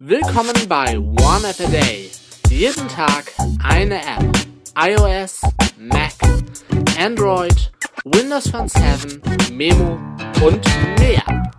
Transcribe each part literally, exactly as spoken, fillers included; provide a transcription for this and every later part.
Willkommen bei One App a Day. Jeden Tag eine App. iOS, Mac, Android, Windows Phone sieben, Memo und mehr.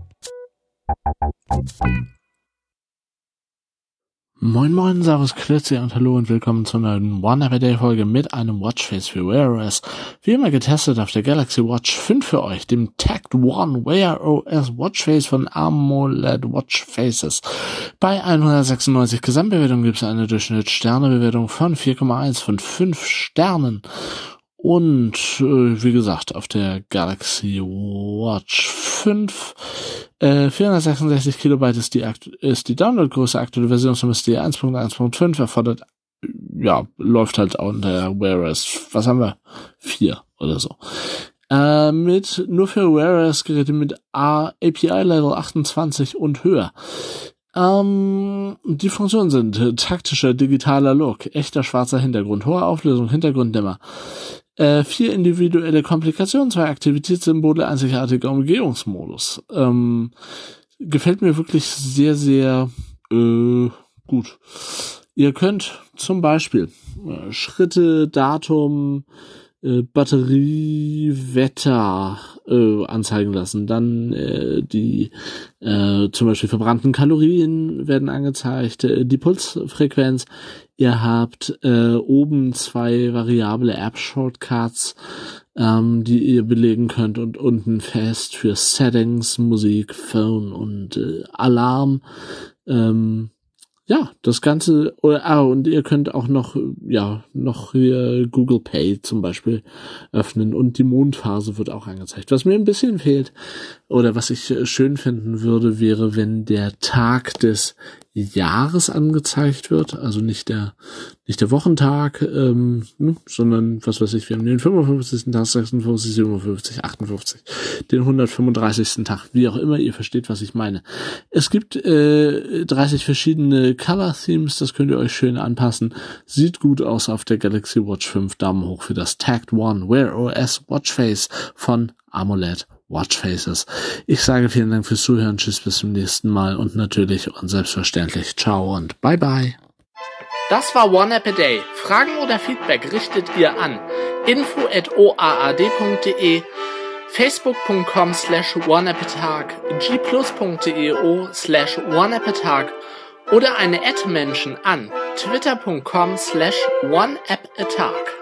Moin moin, servus, Klötzi und hallo und willkommen zur neuen One App a Day Folge mit einem Watchface für Wear O S. Wie immer getestet auf der Galaxy Watch fünf für euch, dem Takt One Wear O S Watchface von AMOLED Watchfaces. Bei hundertsechsundneunzig Gesamtbewertungen gibt es eine Durchschnittssternebewertung von vier Komma eins von fünf Sternen. Und äh, wie gesagt, auf der Galaxy Watch fünf äh, vierhundertsechsundsechzig Kilobyte ist die Akt- ist die Downloadgröße, aktuelle Versionsnummer ist die eins Punkt eins Punkt fünf, erfordert, ja, läuft halt auch unter Wear O S, was haben wir? vier oder so. Äh, mit, nur für Wear O S Geräte mit A P I Level achtundzwanzig und höher. Ähm, die Funktionen sind äh, taktischer digitaler Look, echter schwarzer Hintergrund, hohe Auflösung, Hintergrunddämmer, äh, vier individuelle Komplikationen, zwei Aktivitätssymbole, einzigartiger Umgehungsmodus. Ähm, gefällt mir wirklich sehr, sehr äh, gut. Ihr könnt zum Beispiel äh, Schritte, Datum, äh, Batterie, Wetter äh, anzeigen lassen. Dann äh, die äh, zum Beispiel verbrannten Kalorien werden angezeigt, äh, die Pulsfrequenz. Ihr habt äh, oben zwei variable App-Shortcuts, ähm, die ihr belegen könnt, und unten fest für Settings, Musik, Phone und äh, Alarm. Ähm, Ja, das Ganze, oder, ah, und ihr könnt auch noch, ja, noch hier Google Pay zum Beispiel öffnen und die Mondphase wird auch angezeigt. Was mir ein bisschen fehlt, oder was ich schön finden würde, wäre, wenn der Tag des Jahres angezeigt wird, also nicht der, nicht der Wochentag, ähm, sondern, was weiß ich, wir haben den fünfundfünfzigsten Tag, sechsundfünfzig, siebenundfünfzig, achtundfünfzig, den hundertfünfunddreißigsten Tag, wie auch immer, ihr versteht, was ich meine. Es gibt äh, dreißig verschiedene Color Themes, das könnt ihr euch schön anpassen. Sieht gut aus auf der Galaxy Watch fünf, Daumen hoch für das Takt One Wear O S Watchface von AMOLED Watchfaces. Ich sage vielen Dank fürs Zuhören, tschüss, bis zum nächsten Mal und natürlich und selbstverständlich ciao und bye bye. Das war One App a Day. Fragen oder Feedback richtet ihr an info at o a a d punkt d e, facebook punkt com slash oneappatag, g plus punkt d e o slash oneappatag oder eine Ad-Menschen an twitter punkt com slash oneappatag.